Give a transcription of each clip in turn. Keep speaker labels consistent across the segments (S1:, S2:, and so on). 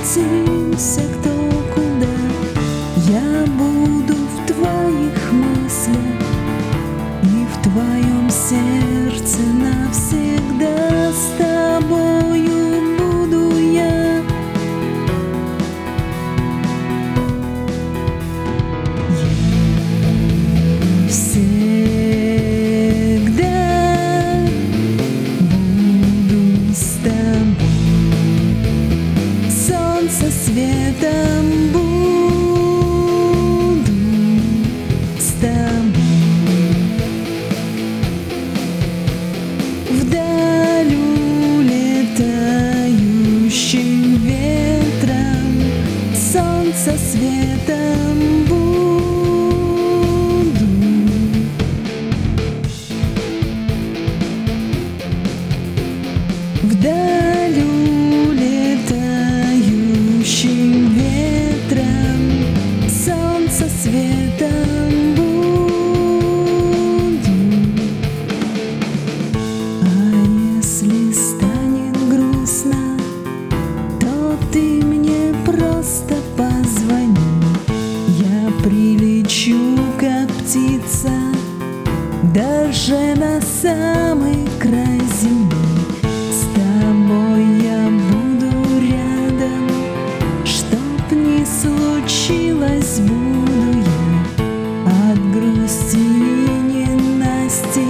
S1: катился кто куда. Я буду в твоих мыслях и в твоем сердце навсегда. С тобою буду я. Всегда буду с тобой, солнце светом буду с тобой, вдаль улетающим ветром, солнце светом буду. Вдаль улетающим ветром, солнце светом буду. А если станет грустно, то ты мне просто позвони. Я прилечу, как птица, даже на самый край земли. С тобой я буду рядом, чтоб не случилось, буду я от грусти и ненасти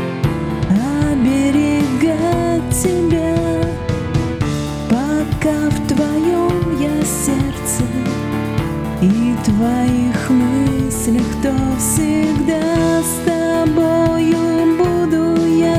S1: оберегать тебя, пока в твоем я сердце и твоих мыслях, то всегда с тобою буду я.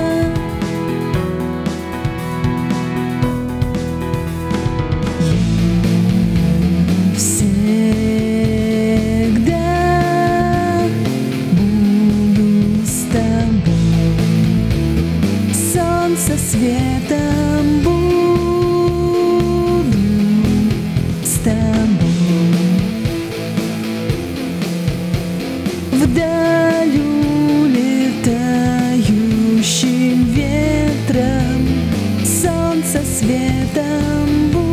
S1: Всегда буду с тобой, солнце светом буду с тобой, вдаль улетающим ветром, солнце светом буду.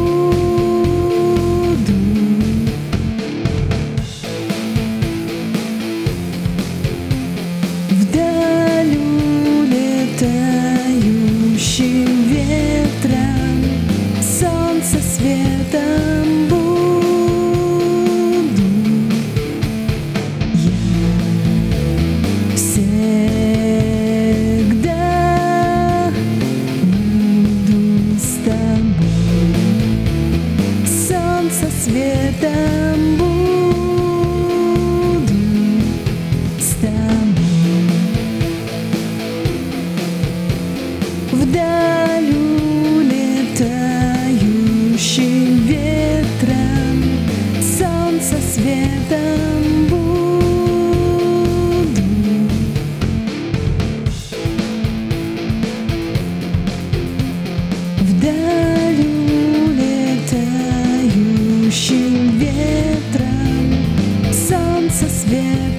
S1: Вдаль улетающим ветром, солнце светом буду я. Всегда буду с тобой, солнце светом буду с тобой, вдаль улетающим ветром, солнце светом буду. Вдаль улетающим ветром, солнце светом.